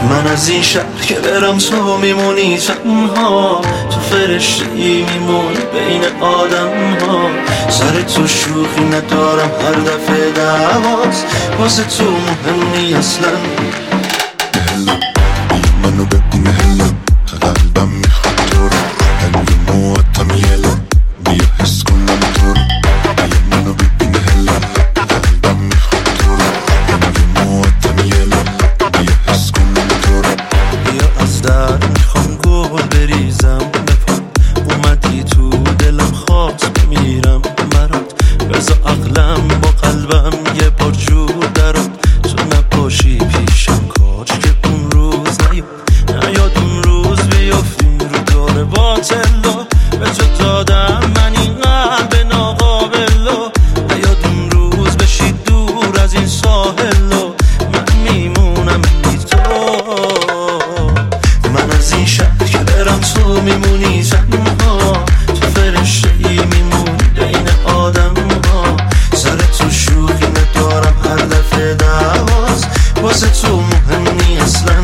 من از این شهر که برم تو میمونی تنها، تو فرشته‌ای میمونی بین آدم ها. سر تو شوخی ندارم هر دفعه دعواست، واسه تو مهمی اصلا. هلا منو ببین هلا، قلبم میخواد تو رو، هنگی مواتم یلا، بیا حس کنم تو رو. منو ببین هلا، قلبم میخواد تو رو، هنگی مواتم یلا، بیا حس کنم تو رو. بیا از در میخوام گل بریزم بپا، اومدی تو دلم خواست بمیرم برات. بذار عقلم با قلبم یه بار جور درات، تو نباشی پیشم کاش که اون روز نیاد اون روز بیفتیم رو دور باطلا. به تو دادم من این قلب ناقابلو، نیاد اون روز بشی دور از این ساحلو، من میمونم بی تو. من از این شهر که برم تو میمونی تنها، تو فرشته‌ای میمونی بین آدم ها. سر تو شوخی ندارم هر دفعه دعواست، واسه تو مهمی اصلا.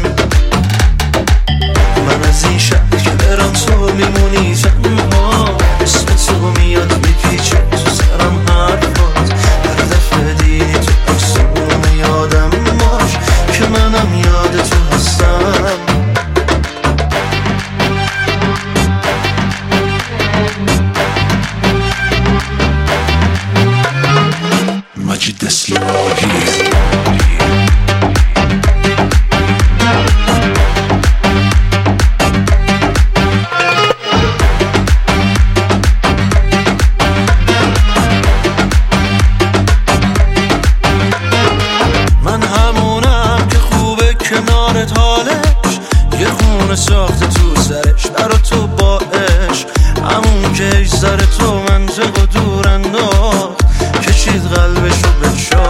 من از این شهر که برم تو میمونی تنها، اسم تو میاد میپیچه تو سرم حرفات. هر دفعه دیدی تو عکسمون یادم باش که منم یاد تو هستم. مجید اسلواهی. من همونم که خوبه کنارت حالش، یه خونه ساخته تو سرش برا تو باش. همون که ایش سر تو منطق و دور انداخت، کشید قلبشو به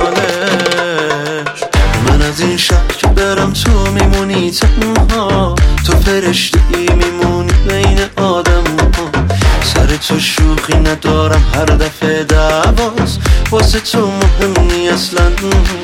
چالش. من از این شهر که برم تو میمونی تنها، تو فرشته‌ای میمونی بین آدم ها. سر تو شوخی ندارم هر دفعه دعواست، واسه تو مهمی اصلا.